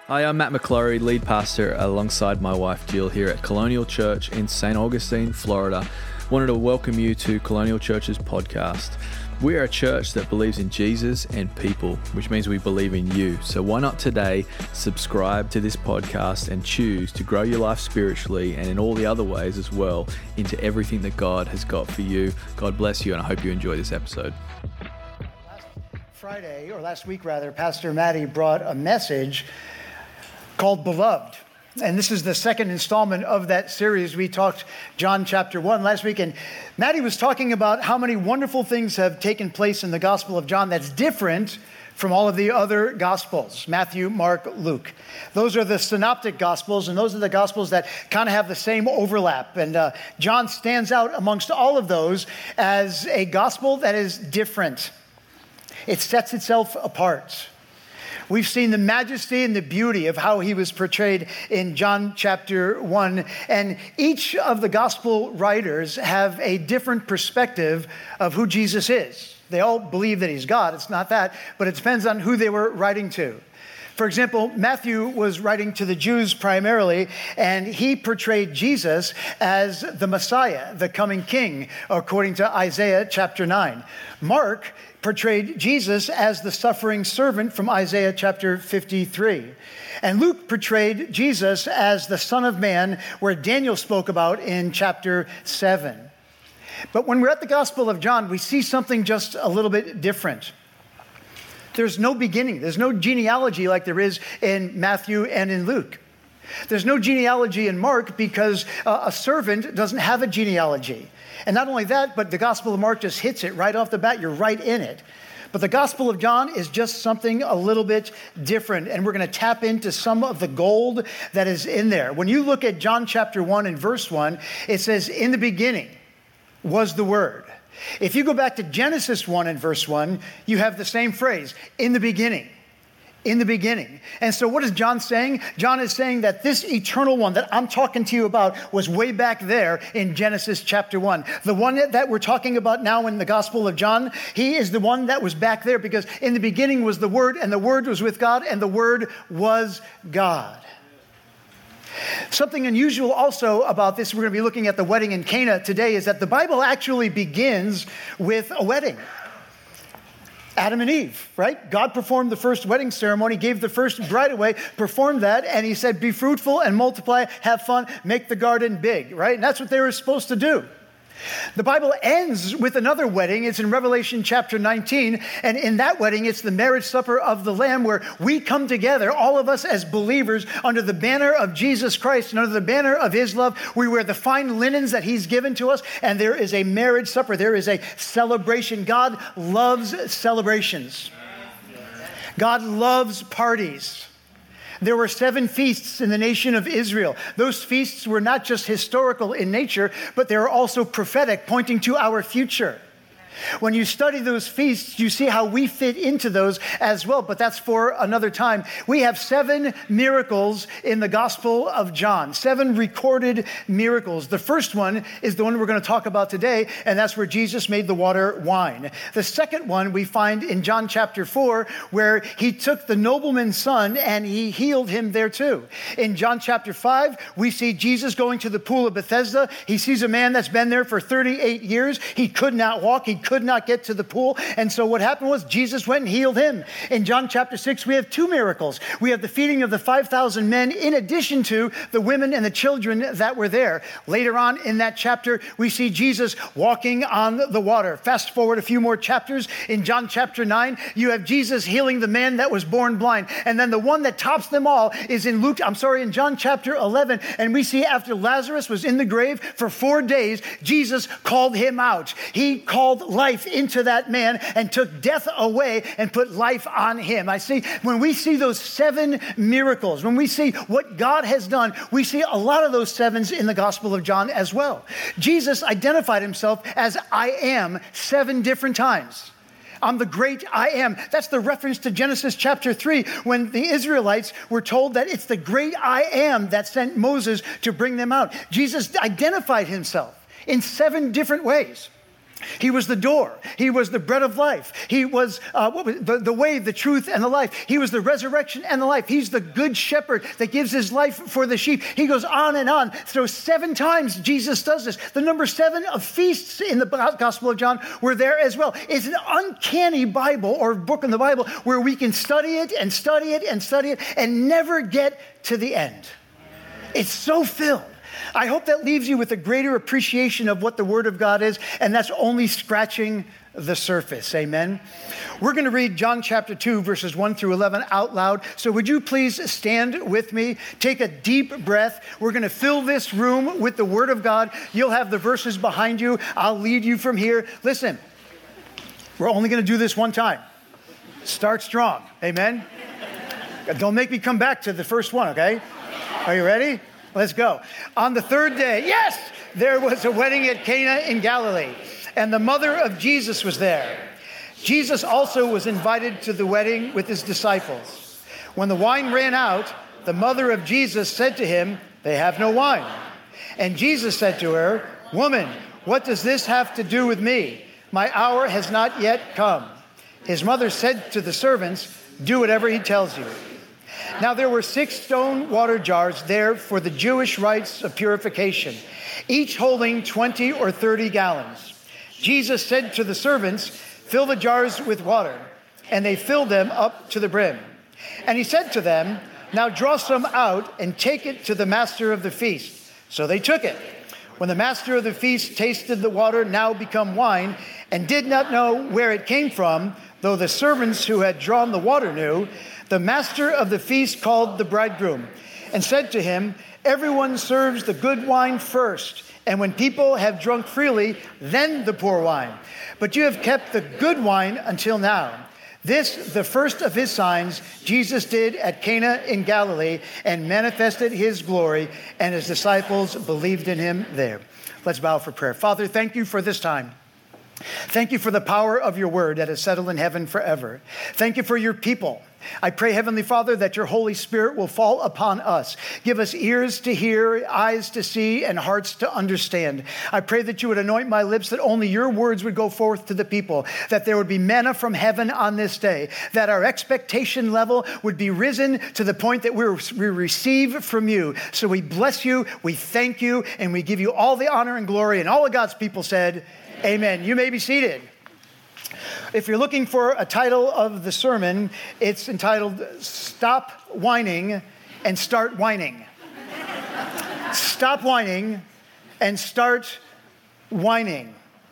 Hi, I'm Matt McClory, lead pastor alongside my wife Jill here at Colonial Church in St. Augustine, Florida. Wanted to welcome you to Colonial Church's podcast. We are a church that believes in Jesus and people, which means we believe in you. So why not today subscribe to this podcast and choose to grow your life spiritually and in all the other ways as well into everything that God has got for you. God bless you, and I hope you enjoy this episode. Last week, Pastor Maddie brought a message called Beloved. And this is the second installment of that series. We talked John chapter 1 last week, and Maddie was talking about how many wonderful things have taken place in the Gospel of John that's different from all of the other Gospels, Matthew, Mark, Luke. Those are the synoptic Gospels, and those are the Gospels that kind of have the same overlap. And John stands out amongst all of those as a Gospel that is different. It sets itself apart. We've seen the majesty and the beauty of how he was portrayed in John chapter 1. And each of the gospel writers have a different perspective of who Jesus is. They all believe that he's God. It's not that, but it depends on who they were writing to. For example, Matthew was writing to the Jews primarily, and he portrayed Jesus as the Messiah, the coming king, according to Isaiah chapter 9. Mark portrayed Jesus as the suffering servant from Isaiah chapter 53. And Luke portrayed Jesus as the Son of Man, where Daniel spoke about in chapter 7. But when we're at the Gospel of John, we see something just a little bit different. There's no beginning. There's no genealogy like there is in Matthew and in Luke. There's no genealogy in Mark because a servant doesn't have a genealogy. And not only that, but the Gospel of Mark just hits it right off the bat. You're right in it. But the Gospel of John is just something a little bit different. And we're going to tap into some of the gold that is in there. When you look at John chapter 1 and verse 1, it says, "In the beginning was the Word." If you go back to Genesis 1 and verse 1, you have the same phrase, "in the beginning." In the beginning. And so what is John saying? John is saying that this eternal one that I'm talking to you about was way back there in Genesis chapter 1. The one that we're talking about now in the Gospel of John, he is the one that was back there because in the beginning was the Word, and the Word was with God, and the Word was God. Something unusual also about this, we're going to be looking at the wedding in Cana today, is that the Bible actually begins with a wedding. Adam and Eve, right? God performed the first wedding ceremony, gave the first bride away, performed that, and he said, be fruitful and multiply, have fun, make the garden big, right? And that's what they were supposed to do. The Bible ends with another wedding. It's in Revelation chapter 19. And in that wedding, it's the marriage supper of the Lamb, where we come together, all of us as believers, under the banner of Jesus Christ and under the banner of his love. We wear the fine linens that he's given to us. And there is a marriage supper. There is a celebration. God loves celebrations. God loves parties. There were 7 feasts in the nation of Israel. Those feasts were not just historical in nature, but they were also prophetic, pointing to our future. When you study those feasts, you see how we fit into those as well, but that's for another time. We have 7 miracles in the Gospel of John, 7 recorded miracles. The first one is the one we're going to talk about today, and that's where Jesus made the water wine. The second one we find in John chapter 4, where he took the nobleman's son and he healed him there too. In John chapter 5, we see Jesus going to the pool of Bethesda. He sees a man that's been there for 38 years. He could not walk. He could not get to the pool. And so what happened was Jesus went and healed him. In John chapter 6, we have 2 miracles. We have the feeding of the 5,000 men in addition to the women and the children that were there. Later on in that chapter, we see Jesus walking on the water. Fast forward a few more chapters. In John chapter 9, you have Jesus healing the man that was born blind. And then the one that tops them all is in John chapter 11. And we see after Lazarus was in the grave for 4 days, Jesus called him out. He called life into that man and took death away and put life on him. I see, when we see those 7 miracles, when we see what God has done, we see a lot of those 7s in the Gospel of John as well. Jesus identified himself as I am 7 different times. I'm the great I am. That's the reference to Genesis chapter 3, when the Israelites were told that it's the great I am that sent Moses to bring them out. Jesus identified himself in 7 different ways. He was the door. He was the bread of life. He was the way, the truth, and the life. He was the resurrection and the life. He's the good shepherd that gives his life for the sheep. He goes on and on. So 7 times Jesus does this. The number 7 of feasts in the Gospel of John were there as well. It's an uncanny Bible or book in the Bible where we can study it and study it and study it and never get to the end. It's so filled. I hope that leaves you with a greater appreciation of what the Word of God is, and that's only scratching the surface. Amen. We're going to read John chapter 2, verses 1 through 11 out loud. So would you please stand with me? Take a deep breath. We're going to fill this room with the Word of God. You'll have the verses behind you. I'll lead you from here. Listen, we're only going to do this one time. Start strong. Amen. Don't make me come back to the first one, okay? Are you ready? Let's go. On the 3rd day, yes, there was a wedding at Cana in Galilee, and the mother of Jesus was there. Jesus also was invited to the wedding with his disciples. When the wine ran out, the mother of Jesus said to him, "They have no wine." And Jesus said to her, "Woman, what does this have to do with me? My hour has not yet come." His mother said to the servants, "Do whatever he tells you." Now there were 6 stone water jars there for the Jewish rites of purification, each holding 20 or 30 gallons. Jesus said to the servants, "Fill the jars with water." And they filled them up to the brim. And he said to them, "Now draw some out and take it to the master of the feast." So they took it. When the master of the feast tasted the water now become wine and did not know where it came from, though the servants who had drawn the water knew, the master of the feast called the bridegroom and said to him, "Everyone serves the good wine first, and when people have drunk freely, then the poor wine. But you have kept the good wine until now." This, the first of his signs, Jesus did at Cana in Galilee and manifested his glory, and his disciples believed in him there. Let's bow for prayer. Father, thank you for this time. Thank you for the power of your word that is settled in heaven forever. Thank you for your people. I pray, Heavenly Father, that your Holy Spirit will fall upon us. Give us ears to hear, eyes to see, and hearts to understand. I pray that you would anoint my lips, that only your words would go forth to the people, that there would be manna from heaven on this day, that our expectation level would be risen to the point that we receive from you. So we bless you, we thank you, and we give you all the honor and glory. And all of God's people said, amen. You may be seated. If you're looking for a title of the sermon, it's entitled, Stop Whining and Start Whining. Stop whining and start whining.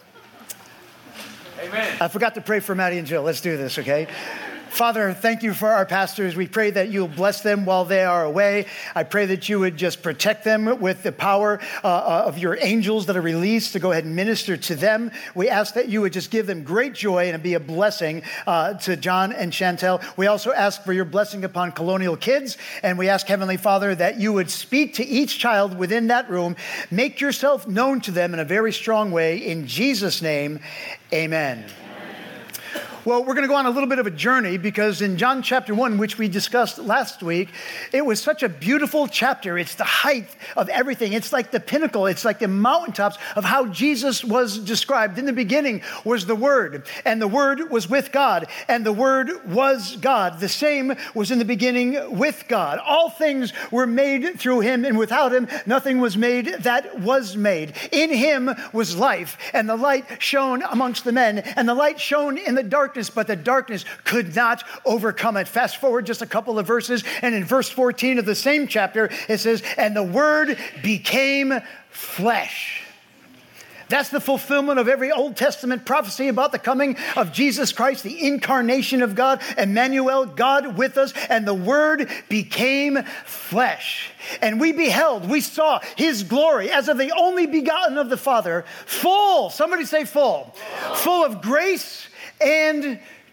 Amen. I forgot to pray for Maddie and Jill. Let's do this, okay? Father, thank you for our pastors. We pray that you'll bless them while they are away. I pray that you would just protect them with the power of your angels that are released to go ahead and minister to them. We ask that you would just give them great joy and be a blessing to John and Chantel. We also ask for your blessing upon Colonial Kids. And we ask, Heavenly Father, that you would speak to each child within that room. Make yourself known to them in a very strong way. In Jesus' name, amen. Well, we're going to go on a little bit of a journey because in John chapter 1, which we discussed last week, it was such a beautiful chapter. It's the height of everything. It's like the pinnacle. It's like the mountaintops of how Jesus was described. In the beginning was the Word, and the Word was with God, and the Word was God. The same was in the beginning with God. All things were made through him, and without him, nothing was made that was made. In him was life, and the light shone amongst the men, and the light shone in the darkness, but the darkness could not overcome it. Fast forward just a couple of verses, and in verse 14 of the same chapter, it says, "And the Word became flesh." That's the fulfillment of every Old Testament prophecy about the coming of Jesus Christ, the incarnation of God, Emmanuel, God with us, and the Word became flesh. And we beheld, we saw his glory as of the only begotten of the Father, full, somebody say full, full of grace and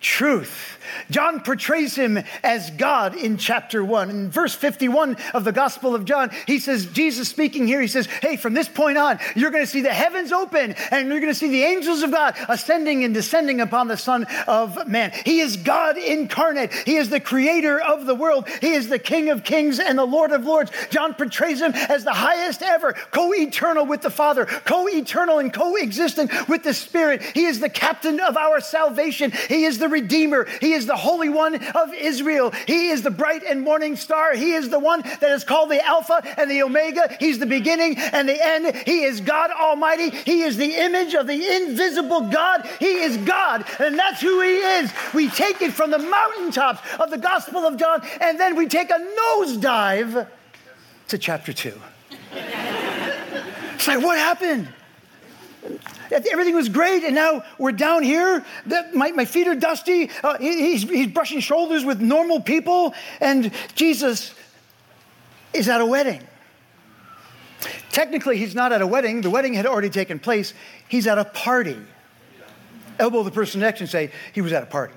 truth. John portrays him as God in chapter 1. In verse 51 of the Gospel of John, he says, Jesus speaking here, he says, hey, from this point on, you're going to see the heavens open and you're going to see the angels of God ascending and descending upon the Son of Man. He is God incarnate. He is the creator of the world. He is the King of kings and the Lord of lords. John portrays him as the highest ever, co-eternal with the Father, co-eternal and co-existent with the Spirit. He is the captain of our salvation. He is the Redeemer. He is the Holy One of Israel. He is the bright and morning star. He is the one that is called the Alpha and the Omega. He's the beginning and the end. He is God Almighty. He is the image of the invisible God. He is God, and that's who he is. We take it from the mountaintops of the Gospel of John, and then we take a nosedive to chapter 2. It's like, what happened? Everything was great, and now we're down here. My feet are dusty. He's brushing shoulders with normal people, and Jesus is at a wedding. Technically, he's not at a wedding. The wedding had already taken place. He's at a party. Elbow the person next and say, he was at a party.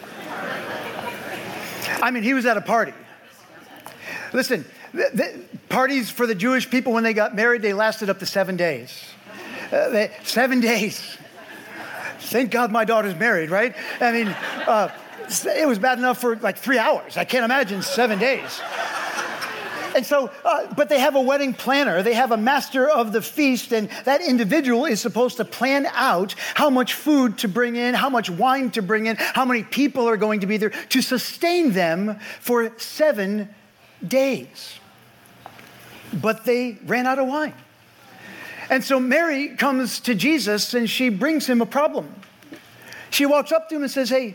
I mean, he was at a party. Listen, the parties for the Jewish people when they got married, they lasted up to 7 days. 7 days. Thank God my daughter's married, right? I mean, it was bad enough for like 3 hours. I can't imagine 7 days. And so, but they have a wedding planner. They have a master of the feast, and that individual is supposed to plan out how much food to bring in, how much wine to bring in, how many people are going to be there to sustain them for 7 days. But they ran out of wine. And so Mary comes to Jesus and she brings him a problem. She walks up to him and says, hey,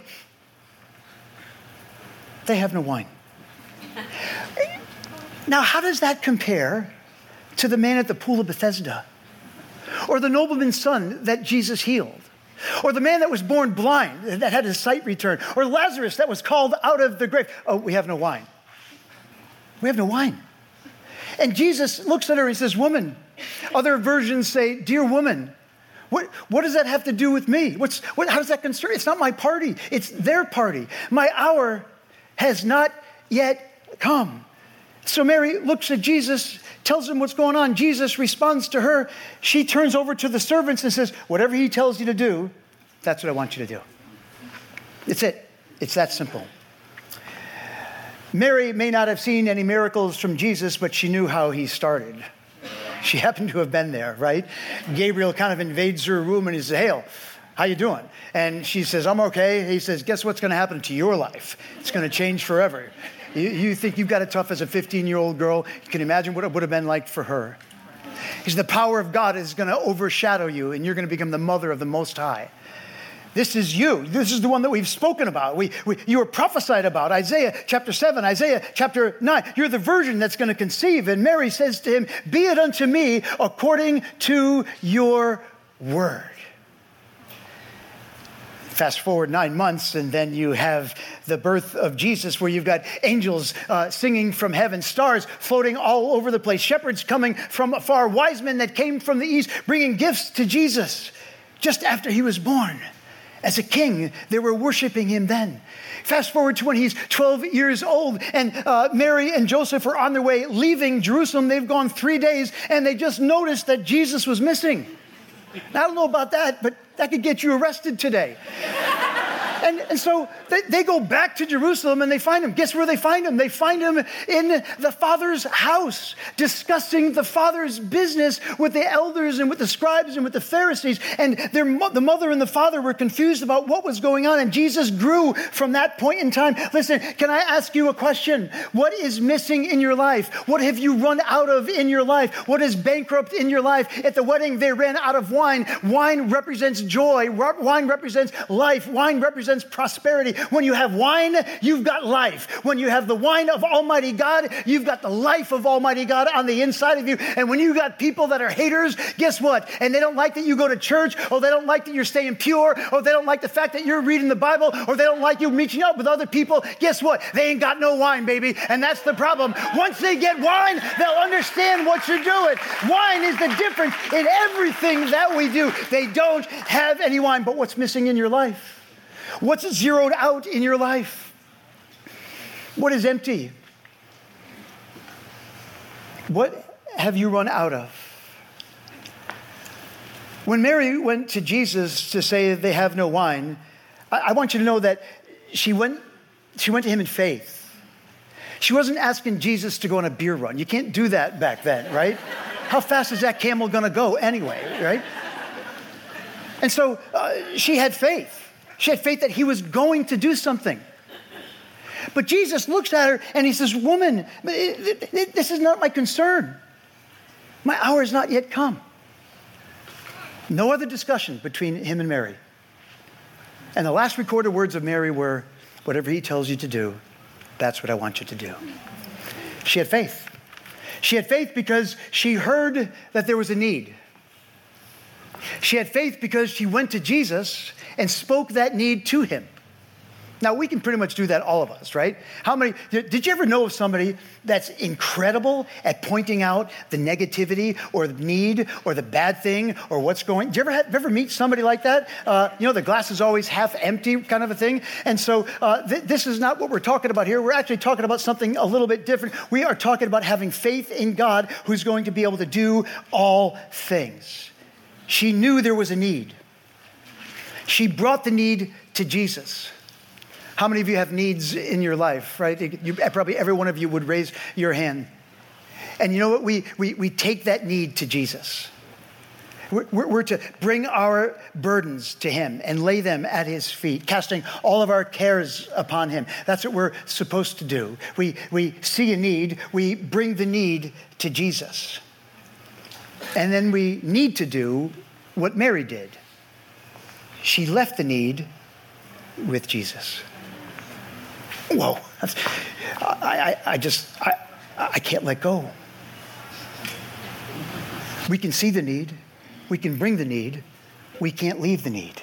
they have no wine. Now, how does that compare to the man at the pool of Bethesda? Or the nobleman's son that Jesus healed? Or the man that was born blind that had his sight returned? Or Lazarus that was called out of the grave? Oh, we have no wine. We have no wine. And Jesus looks at her and says, woman. Other versions say, dear woman, what does that have to do with me? How does that concern? It's not my party. It's their party. My hour has not yet come. So Mary looks at Jesus, tells him what's going on. Jesus responds to her. She turns over to the servants and says, whatever he tells you to do, that's what I want you to do. It's it. It's that simple. Mary may not have seen any miracles from Jesus, but she knew how he started. She happened to have been there, right? Gabriel kind of invades her room and he says, hey, how you doing? And she says, I'm okay. He says, guess what's going to happen to your life? It's going to change forever. You think you've got it tough as a 15-year-old girl. You can imagine what it would have been like for her. He says, the power of God is going to overshadow you and you're going to become the mother of the Most High. This is you. This is the one that we've spoken about. You were prophesied about. Isaiah chapter 7, Isaiah chapter 9. You're the virgin that's going to conceive. And Mary says to him, be it unto me according to your word. Fast forward 9 months, and then you have the birth of Jesus, where you've got angels singing from heaven, stars floating all over the place, shepherds coming from afar, wise men that came from the east, bringing gifts to Jesus just after he was born. As a king, they were worshiping him then. Fast forward to when he's 12 years old, and Mary and Joseph are on their way leaving Jerusalem. They've gone 3 days, and they just noticed that Jesus was missing. Now, I don't know about that, but that could get you arrested today. And so they go back to Jerusalem and they find him. Guess where they find him? They find him in the Father's house, discussing the Father's business with the elders and with the scribes and with the Pharisees. And the mother and the father were confused about what was going on. And Jesus grew from that point in time. Listen, can I ask you a question? What is missing in your life? What have you run out of in your life? What is bankrupt in your life? At the wedding, they ran out of wine. Wine represents joy. Wine represents life. Wine represents prosperity. When you have wine, you've got life. When you have the wine of Almighty God, you've got the life of Almighty God on the inside of you. And when you got people that are haters, guess what? And they don't like that you go to church, or they don't like that you're staying pure, or they don't like the fact that you're reading the Bible, or they don't like you reaching out with other people. Guess what? They ain't got no wine, baby. And that's the problem. Once they get wine, they'll understand what you're doing. Wine is the difference in everything that we do. They don't have any wine. But what's missing in your life? What's zeroed out in your life? What is empty? What have you run out of? When Mary went to Jesus to say they have no wine, I want you to know that she went to him in faith. She wasn't asking Jesus to go on a beer run. You can't do that back then, right? How fast is that camel going to go anyway, right? And so she had faith. She had faith that he was going to do something. But Jesus looks at her and he says, woman, this is not my concern. My hour has not yet come. No other discussion between him and Mary. And the last recorded words of Mary were, whatever he tells you to do, that's what I want you to do. She had faith. She had faith because she heard that there was a need. She had faith because she went to Jesus and spoke that need to him. Now, we can pretty much do that, all of us, right? Did you ever know of somebody that's incredible at pointing out the negativity or the need or the bad thing or what's going? Did you ever meet somebody like that? The glass is always half empty kind of a thing. And so this is not what we're talking about here. We're actually talking about something a little bit different. We are talking about having faith in God who's going to be able to do all things. She knew there was a need. She brought the need to Jesus. How many of you have needs in your life, right? Probably every one of you would raise your hand. And you know what? We take that need to Jesus. We're to bring our burdens to him and lay them at his feet, casting all of our cares upon him. That's what we're supposed to do. We see a need, we bring the need to Jesus. And then we need to do what Mary did. She left the need with Jesus. Whoa, I can't let go. We can see the need. We can bring the need. We can't leave the need.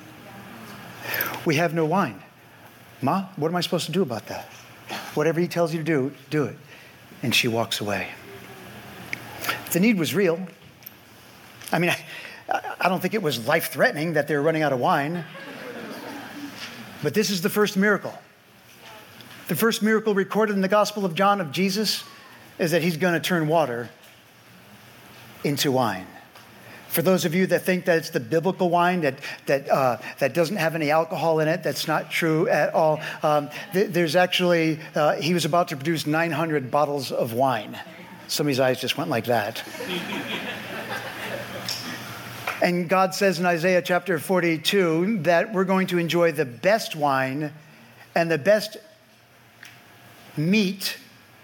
We have no wine. Ma, what am I supposed to do about that? Whatever he tells you to do, do it. And she walks away. The need was real. I mean, I don't think it was life-threatening that they were running out of wine. But this is the first miracle. The first miracle recorded in the Gospel of John of Jesus is that he's going to turn water into wine. For those of you that think that it's the biblical wine that doesn't have any alcohol in it, that's not true at all. There's actually, he was about to produce 900 bottles of wine. Somebody's eyes just went like that. And God says in Isaiah chapter 42 that we're going to enjoy the best wine and the best meat.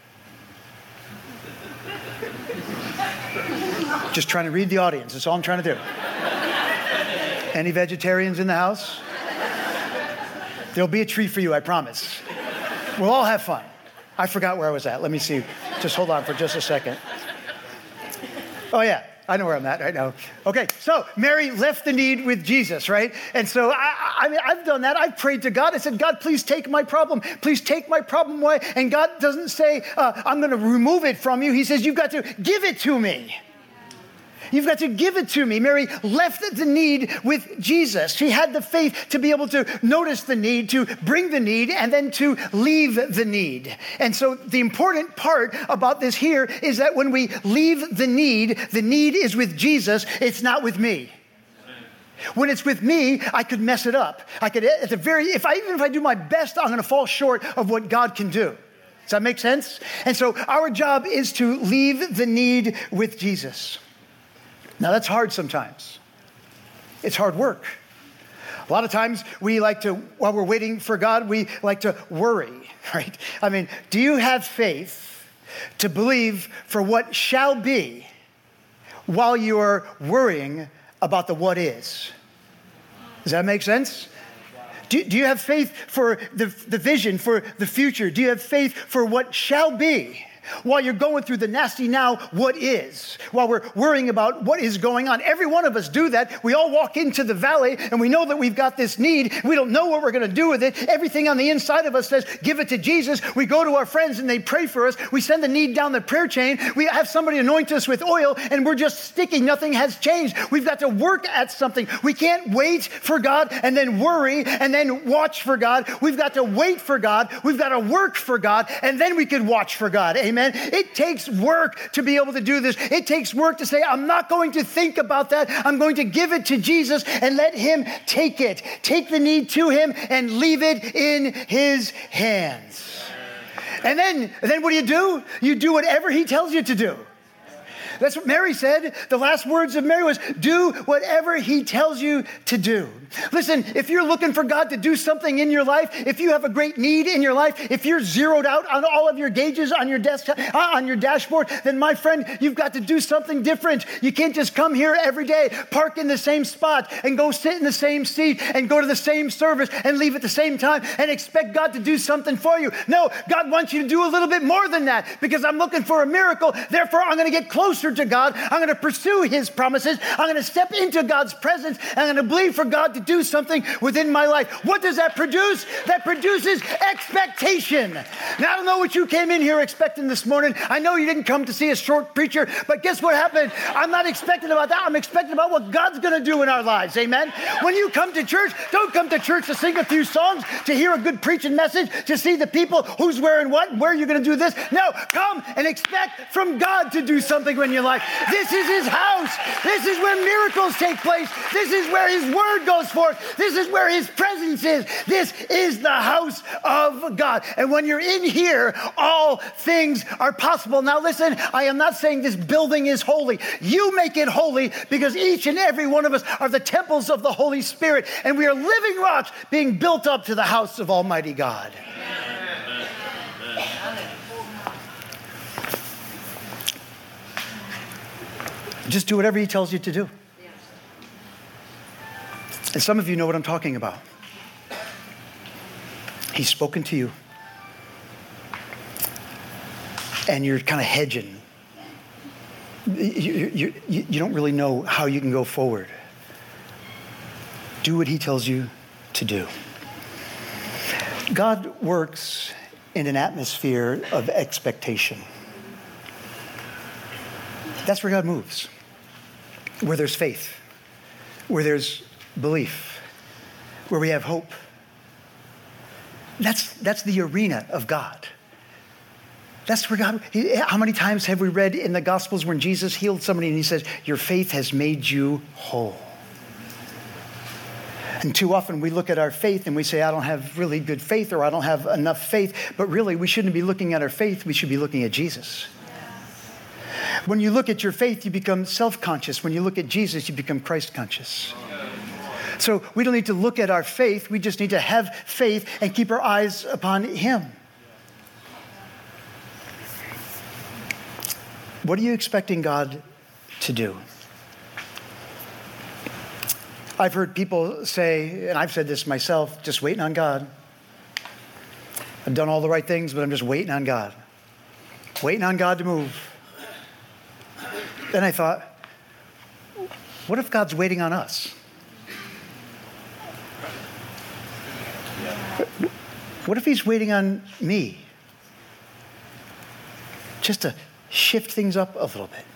Just trying to read the audience. That's all I'm trying to do. Any vegetarians in the house? There'll be a treat for you, I promise. We'll all have fun. I forgot where I was at. Let me see. Just hold on for just a second. Oh, yeah. I know where I'm at right now. Okay, so Mary left the need with Jesus, right? And so I've done that. I've prayed to God. I said, God, please take my problem. Please take my problem away. And God doesn't say, I'm going to remove it from you. He says, you've got to give it to me. You've got to give it to me. Mary left the need with Jesus. She had the faith to be able to notice the need, to bring the need, and then to leave the need. And so the important part about this here is that when we leave the need is with Jesus. It's not with me. When it's with me, I could mess it up. I could, even if I do my best, I'm going to fall short of what God can do. Does that make sense? And so our job is to leave the need with Jesus. Now, that's hard sometimes. It's hard work. A lot of times we like to, while we're waiting for God, we like to worry, right? I mean, do you have faith to believe for what shall be while you're worrying about the what is? Does that make sense? Do you have faith for the vision, for the future? Do you have faith for what shall be? while you're going through the nasty now, what is? While we're worrying about what is going on. Every one of us do that. We all walk into the valley and we know that we've got this need. We don't know what we're going to do with it. Everything on the inside of us says, give it to Jesus. We go to our friends and they pray for us. We send the need down the prayer chain. We have somebody anoint us with oil and we're just sticky. Nothing has changed. We've got to work at something. We can't wait for God and then worry and then watch for God. We've got to wait for God. We've got to work for God, and then we can watch for God. Amen. It takes work to be able to do this. It takes work to say, I'm not going to think about that. I'm going to give it to Jesus and let him take it. Take the need to him and leave it in his hands. And then what do? You do whatever he tells you to do. That's what Mary said. The last words of Mary was, do whatever he tells you to do. Listen, if you're looking for God to do something in your life, if you have a great need in your life, if you're zeroed out on all of your gauges on your desktop, on your dashboard, then my friend, you've got to do something different. You can't just come here every day, park in the same spot, and go sit in the same seat, and go to the same service, and leave at the same time, and expect God to do something for you. No, God wants you to do a little bit more than that, because I'm looking for a miracle. Therefore, I'm going to get closer to God. I'm going to pursue his promises. I'm going to step into God's presence. I'm going to believe for God to do something within my life. What does that produce? That produces expectation. Now, I don't know what you came in here expecting this morning. I know you didn't come to see a short preacher, but guess what happened? I'm not expecting about that. I'm expecting about what God's going to do in our lives. Amen. When you come to church, don't come to church to sing a few songs, to hear a good preaching message, to see the people who's wearing what and where you're going to do this. No, come and expect from God to do something in your life. This is his house. This is where miracles take place. This is where his word goes forth. This is where his presence is. This is the house of God. And when you're in here, all things are possible. Now listen, I am not saying this building is holy. You make it holy because each and every one of us are the temples of the Holy Spirit. And we are living rocks being built up to the house of Almighty God. Just do whatever he tells you to do. And some of you know what I'm talking about. He's spoken to you. And you're kind of hedging. You don't really know how you can go forward. Do what he tells you to do. God works in an atmosphere of expectation. That's where God moves. Where there's faith, where there's belief, where we have hope. That's the arena of God. That's where God, how many times have we read in the Gospels when Jesus healed somebody and he says, your faith has made you whole. And too often we look at our faith and we say, I don't have really good faith, or I don't have enough faith. But really, we shouldn't be looking at our faith. We should be looking at Jesus. When you look at your faith, you become self-conscious. When you look at Jesus, you become Christ-conscious. So we don't need to look at our faith. We just need to have faith and keep our eyes upon him. What are you expecting God to do? I've heard people say, and I've said this myself, just waiting on God. I've done all the right things, but I'm just waiting on God. Waiting on God to move. Then I thought, what if God's waiting on us? What if he's waiting on me? Just to shift things up a little bit.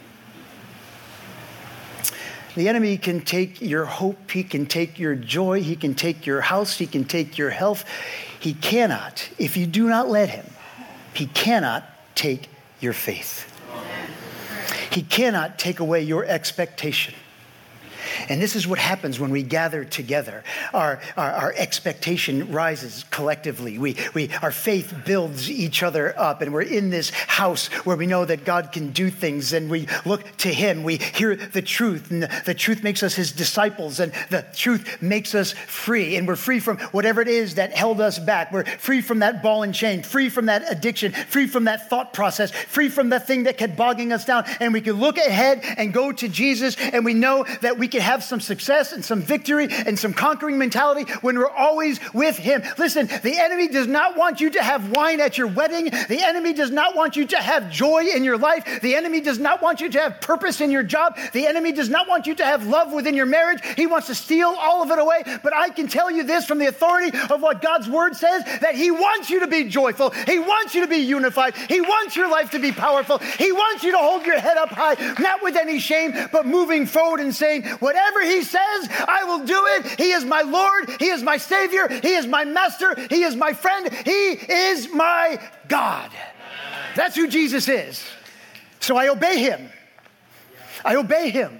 The enemy can take your hope. He can take your joy. He can take your house. He can take your health. He cannot, if you do not let him, he cannot take your faith. He cannot take away your expectation. And this is what happens when we gather together. Our expectation rises collectively. Our faith builds each other up, and we're in this house where we know that God can do things, and we look to him. We hear the truth, and the truth makes us his disciples, and the truth makes us free, and we're free from whatever it is that held us back. We're free from that ball and chain, free from that addiction, free from that thought process, free from that thing that kept bogging us down, and we can look ahead and go to Jesus, and we know that we can have some success and some victory and some conquering mentality when we're always with him. Listen, the enemy does not want you to have wine at your wedding. The enemy does not want you to have joy in your life. The enemy does not want you to have purpose in your job. The enemy does not want you to have love within your marriage. He wants to steal all of it away. But I can tell you this from the authority of what God's word says, that he wants you to be joyful. He wants you to be unified. He wants your life to be powerful. He wants you to hold your head up high, not with any shame, but moving forward and saying, whatever he says, I will do it. He is my Lord. He is my Savior. He is my Master. He is my friend. He is my God. That's who Jesus is. So I obey him. I obey him.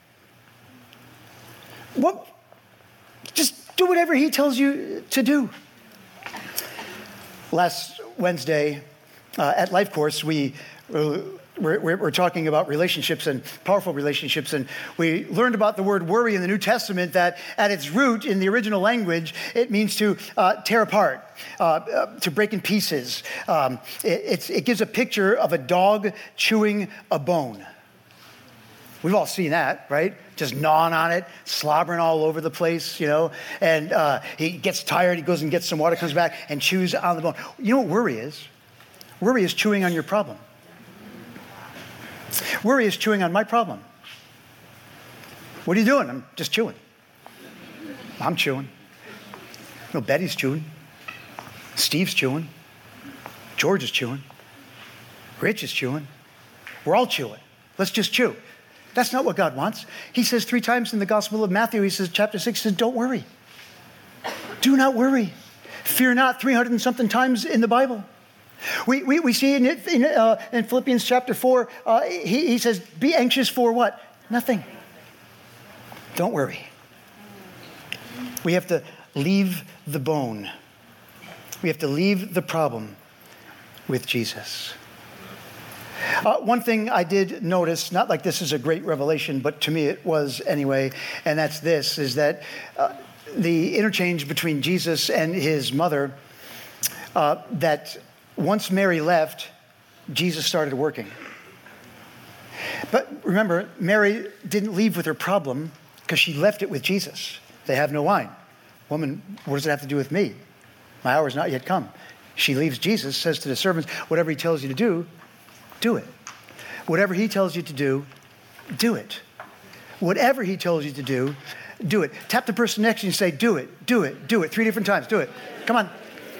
What? Just do whatever he tells you to do. Last Wednesday at Life Course, we're talking about relationships and powerful relationships, and we learned about the word worry in the New Testament, that at its root in the original language, it means to tear apart, to break in pieces. It gives a picture of a dog chewing a bone. We've all seen that, right? Just gnawing on it, slobbering all over the place, and he gets tired, he goes and gets some water, comes back and chews on the bone. You know what worry is? Worry is chewing on your problem. Worry is chewing on my problem. What are you doing? I'm just chewing. I'm chewing. No, Betty's chewing. Steve's chewing. George is chewing. Rich is chewing. We're all chewing. Let's just chew. That's not what God wants. He says 3 times in the Gospel of Matthew, he says, chapter 6, he says, don't worry. Do not worry. Fear not, 300 and something times in the Bible. We see in Philippians chapter 4, he says, be anxious for what? Nothing. Don't worry. We have to leave the bone. We have to leave the problem with Jesus. One thing I did notice, not like this is a great revelation, but to me it was anyway, and that's this, is that the interchange between Jesus and his mother, that once Mary left, Jesus started working. But remember, Mary didn't leave with her problem because she left it with Jesus. They have no wine. Woman, what does it have to do with me? My hour is not yet come. She leaves Jesus, says to the servants, whatever he tells you to do, do it. Whatever he tells you to do, do it. Whatever he tells you to do, do it. Tap the person next to you and say, do it, do it, do it. 3 different times, do it. Come on.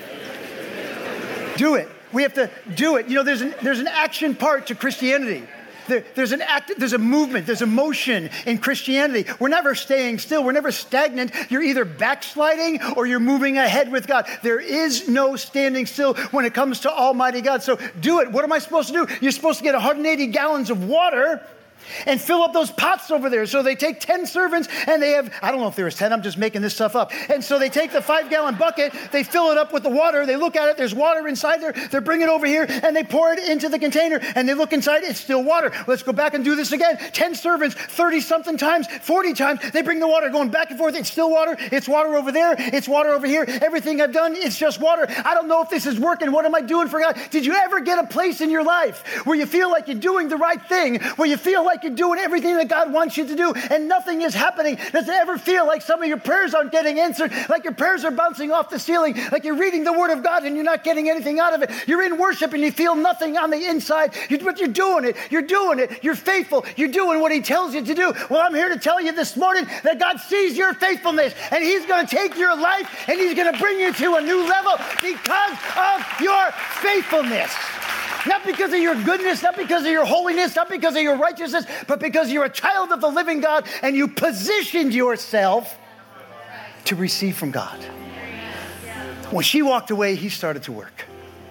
Do it. We have to do it. There's an action part to Christianity. There's a movement, there's a motion in Christianity. We're never staying still. We're never stagnant. You're either backsliding or you're moving ahead with God. There is no standing still when it comes to Almighty God. So do it. What am I supposed to do? You're supposed to get 180 gallons of water and fill up those pots over there. So they take 10 servants and they have, I don't know if there was 10, I'm just making this stuff up. And so they take the 5-gallon bucket, they fill it up with the water, they look at it, there's water inside there, they bring it over here and they pour it into the container and they look inside, it's still water. Let's go back and do this again. 10 servants, 30 something times, 40 times, they bring the water going back and forth, it's still water, it's water over there, it's water over here. Everything I've done, it's just water. I don't know if this is working. What am I doing for God? Did you ever get a place in your life where you feel like you're doing the right thing, where you feel like you're doing everything that God wants you to do and nothing is happening? Does it ever feel like some of your prayers aren't getting answered, like your prayers are bouncing off the ceiling, like you're reading the Word of God and you're not getting anything out of it? You're in worship and you feel nothing on the inside, but you're doing it, you're faithful, you're doing what he tells you to do. Well, I'm here to tell you this morning that God sees your faithfulness and he's going to take your life and he's going to bring you to a new level because of your faithfulness. Not because of your goodness, not because of your holiness, not because of your righteousness, but because you're a child of the living God and you positioned yourself to receive from God. When she walked away, he started to work.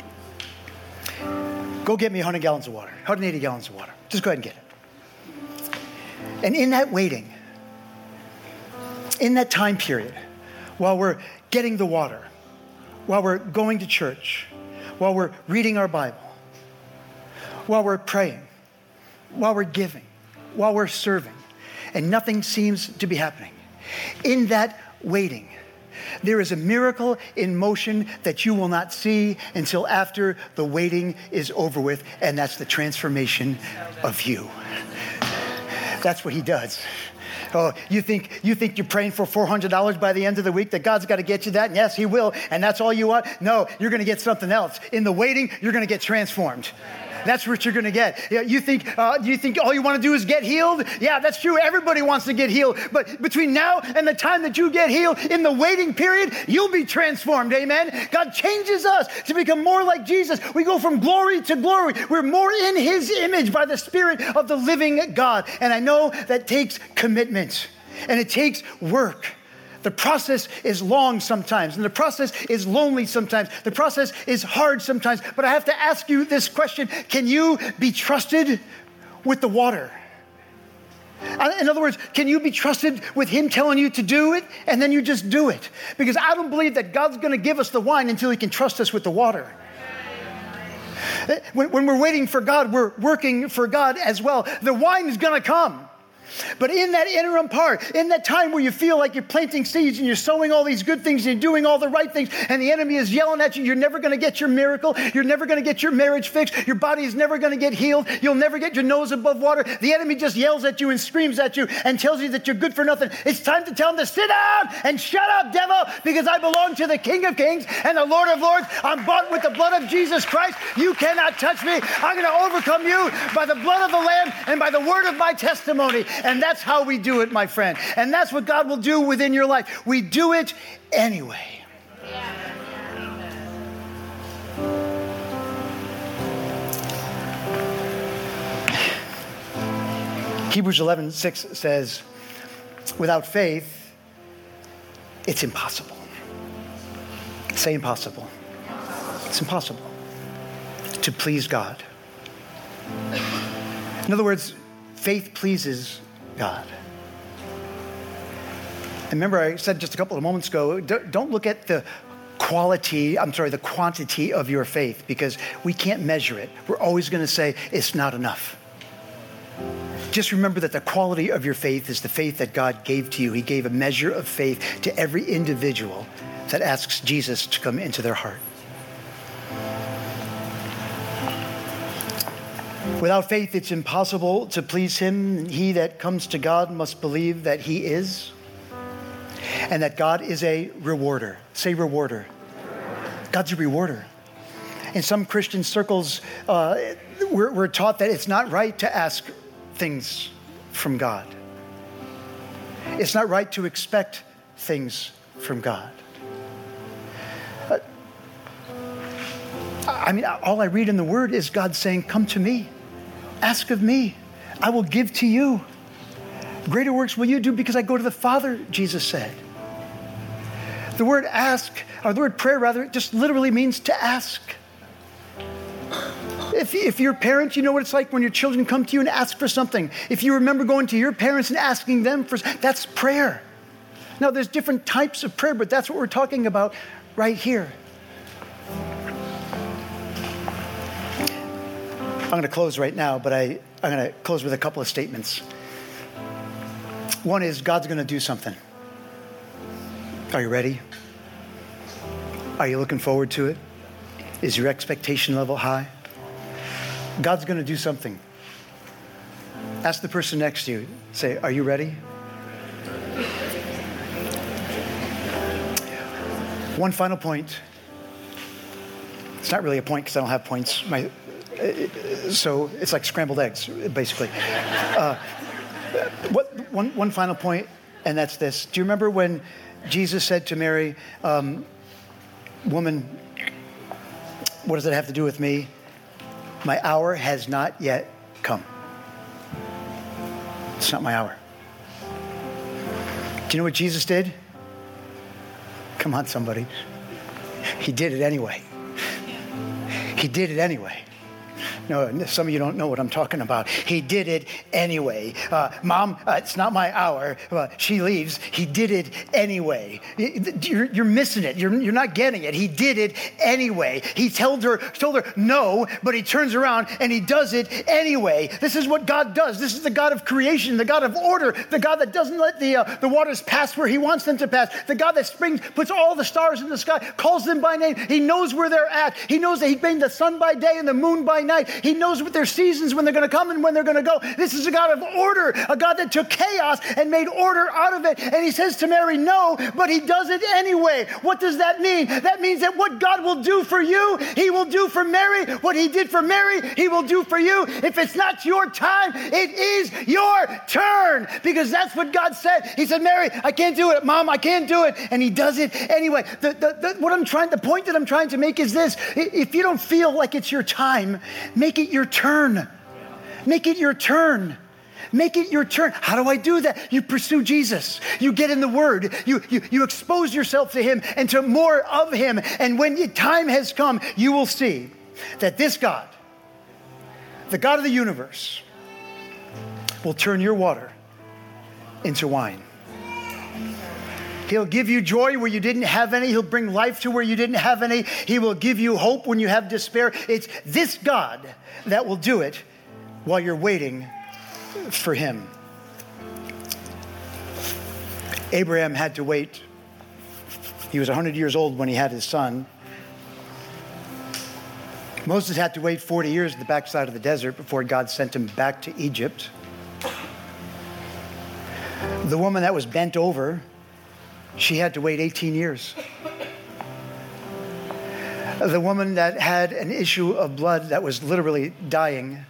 Go get me 100 gallons of water, 180 gallons of water. Just go ahead and get it. And in that waiting, in that time period, while we're getting the water, while we're going to church, while we're reading our Bible, while we're praying, while we're giving, while we're serving, and nothing seems to be happening. In that waiting, there is a miracle in motion that you will not see until after the waiting is over with, and that's the transformation of you. That's what he does. Oh, you think you're praying for $400 by the end of the week, that God's got to get you that? And yes, he will. And that's all you want? No, you're going to get something else. In the waiting, you're going to get transformed. That's what you're going to get. You think all you want to do is get healed? Yeah, that's true. Everybody wants to get healed. But between now and the time that you get healed, in the waiting period, you'll be transformed. Amen. God changes us to become more like Jesus. We go from glory to glory. We're more in his image by the Spirit of the living God. And I know that takes commitment and it takes work. The process is long sometimes, and the process is lonely sometimes. The process is hard sometimes. But I have to ask you this question: can you be trusted with the water? In other words, can you be trusted with him telling you to do it, and then you just do it? Because I don't believe that God's going to give us the wine until he can trust us with the water. When we're waiting for God, we're working for God as well. The wine is going to come. But in that interim part, in that time where you feel like you're planting seeds and you're sowing all these good things and you're doing all the right things and the enemy is yelling at you, you're never going to get your miracle. You're never going to get your marriage fixed. Your body is never going to get healed. You'll never get your nose above water. The enemy just yells at you and screams at you and tells you that you're good for nothing. It's time to tell him to sit down and shut up, devil, because I belong to the King of Kings and the Lord of Lords. I'm bought with the blood of Jesus Christ. You cannot touch me. I'm going to overcome you by the blood of the Lamb and by the word of my testimony. And that's how we do it, my friend. And that's what God will do within your life. We do it anyway. Hebrews 11:6 says, without faith, it's impossible. Say impossible. It's impossible to please God. In other words, faith pleases God. And remember, I said just a couple of moments ago, don't look at the quantity of your faith, because we can't measure it. We're always going to say it's not enough. Just remember that the quality of your faith is the faith that God gave to you. He gave a measure of faith to every individual that asks Jesus to come into their heart. Without faith, it's impossible to please him. He that comes to God must believe that he is, and that God is a rewarder. Say rewarder. God's a rewarder. In some Christian circles, we're taught that it's not right to ask things from God. It's not right to expect things from God. All I read in the Word is God saying, come to me. Ask of me. I will give to you. Greater works will you do because I go to the Father, Jesus said. The word ask, or the word prayer rather, just literally means to ask. If you're a parent, you know what it's like when your children come to you and ask for something. If you remember going to your parents and asking them for, that's prayer. Now, there's different types of prayer, but that's what we're talking about right here. I'm going to close right now, but I'm going to close with a couple of statements. One is, God's going to do something. Are you ready? Are you looking forward to it? Is your expectation level high? God's going to do something. Ask the person next to you. Say, are you ready? One final point. It's not really a point because I don't have points. So it's like scrambled eggs, basically. One final point, and that's this. Do you remember when Jesus said to Mary, woman, what does it have to do with me? My hour has not yet come. It's not my hour. Do you know what Jesus did? Come on, somebody. He did it anyway. He did it anyway. No, some of you don't know what I'm talking about. He did it anyway. Mom, it's not my hour. She leaves. He did it anyway. You're missing it. You're not getting it. He did it anyway. He told her no, but he turns around and he does it anyway. This is what God does. This is the God of creation, the God of order, the God that doesn't let the waters pass where he wants them to pass, the God that puts all the stars in the sky, calls them by name. He knows where they're at. He knows that he made the sun by day and the moon by night. He knows what their seasons, when they're going to come and when they're going to go. This is a God of order, a God that took chaos and made order out of it. And he says to Mary, no, but he does it anyway. What does that mean? That means that what God will do for you, he will do for Mary. What he did for Mary, he will do for you. If it's not your time, it is your turn, because that's what God said. He said, Mary, I can't do it. Mom, I can't do it. And he does it anyway. The point that I'm trying to make is this. If you don't feel like it's your time, make it your turn. Make it your turn. Make it your turn. How do I do that? You pursue Jesus. You get in the Word. You expose yourself to him and to more of him. And when time has come, you will see that this God, the God of the universe, will turn your water into wine. He'll give you joy where you didn't have any. He'll bring life to where you didn't have any. He will give you hope when you have despair. It's this God that will do it while you're waiting for him. Abraham had to wait. He was 100 years old when he had his son. Moses had to wait 40 years at the backside of the desert before God sent him back to Egypt. The woman that was bent over, she had to wait 18 years. The woman that had an issue of blood that was literally dying,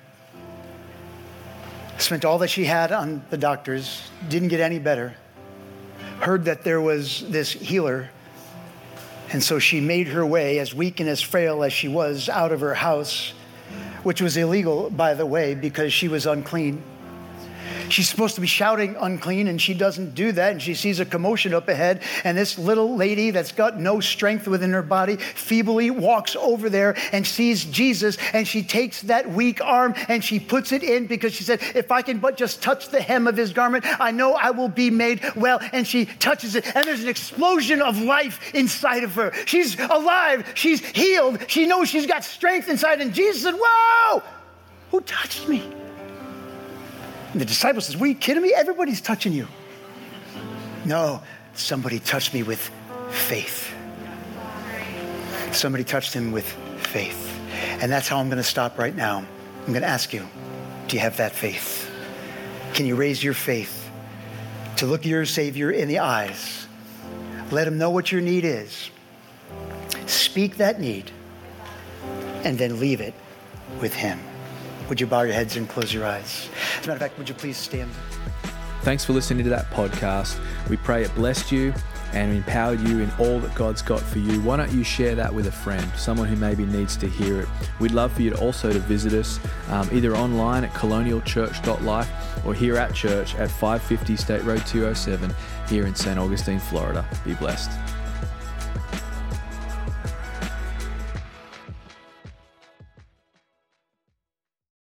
spent all that she had on the doctors, didn't get any better, heard that there was this healer, and so she made her way, as weak and as frail as she was, out of her house, which was illegal, by the way, because she was unclean. She's supposed to be shouting unclean, and she doesn't do that. And she sees a commotion up ahead. And this little lady that's got no strength within her body feebly walks over there and sees Jesus. And she takes that weak arm and she puts it in, because she said, if I can but just touch the hem of his garment, I know I will be made well. And she touches it. And there's an explosion of life inside of her. She's alive. She's healed. She knows she's got strength inside. And Jesus said, whoa, who touched me? And the disciple says, were you kidding me? Everybody's touching you. No, somebody touched me with faith. Somebody touched him with faith. And that's how I'm going to stop right now. I'm going to ask you, do you have that faith? Can you raise your faith to look your Savior in the eyes? Let him know what your need is. Speak that need, and then leave it with him. Would you bow your heads and close your eyes? As a matter of fact, would you please stand? Thanks for listening to that podcast. We pray it blessed you and empowered you in all that God's got for you. Why don't you share that with a friend, someone who maybe needs to hear it? We'd love for you to also to visit us either online at colonialchurch.life or here at church at 550 State Road 207 here in St. Augustine, Florida. Be blessed.